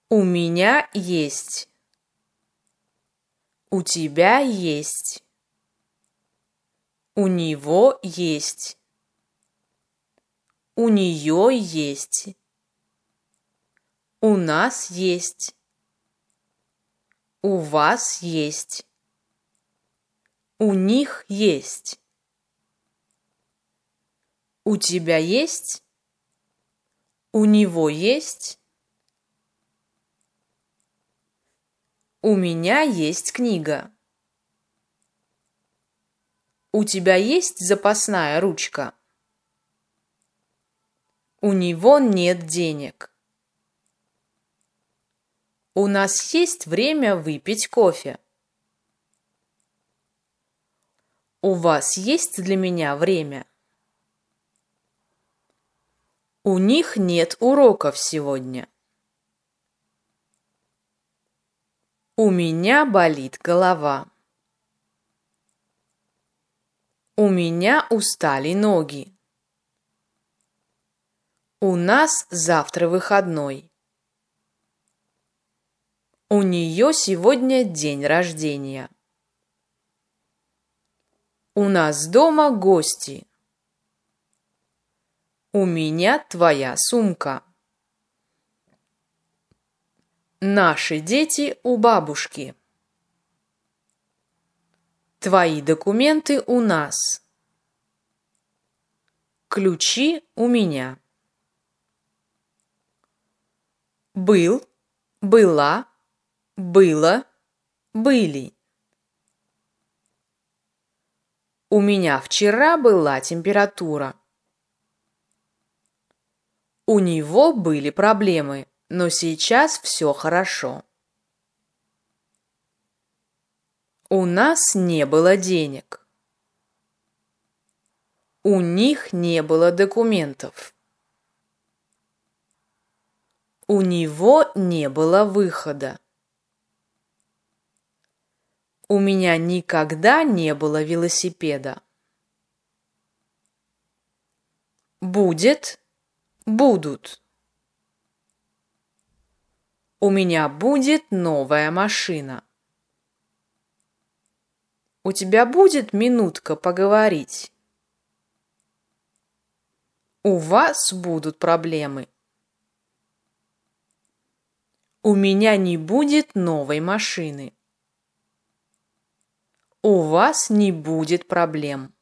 У меня есть. У тебя есть. У него есть. У нее есть. У нас есть. У вас есть. У них есть. У тебя есть? У него есть? У меня есть книга. У тебя есть запасная ручка? У него нет денег. У нас есть время выпить кофе. У вас есть для меня время? У них нет уроков сегодня. У меня болит голова. У меня устали ноги. У нас завтра выходной. У нее сегодня день рождения. У нас дома гости. У меня твоя сумка. Наши дети у бабушки. Твои документы у нас. Ключи у меня. Был, была, было, были. У меня вчера была температура. У него были проблемы, но сейчас все хорошо. У нас не было денег. У них не было документов. У него не было выхода. У меня никогда не было велосипеда. Будет, будут. У меня будет новая машина. У тебя будет минутка поговорить? У вас будут проблемы. У меня не будет новой машины. У вас не будет проблем.